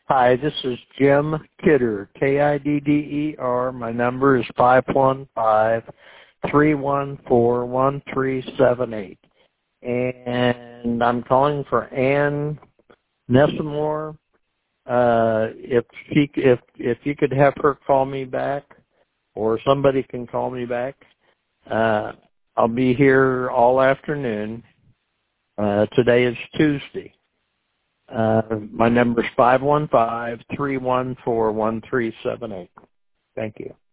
Hi, this is Jim Kidder, Kidder. My number is 515-314-1378. And I'm calling for Ann Nessamore. If you could have her call me back, or somebody can call me back, I'll be here all afternoon. Today is Tuesday. My number is 515-314-1378. Thank you.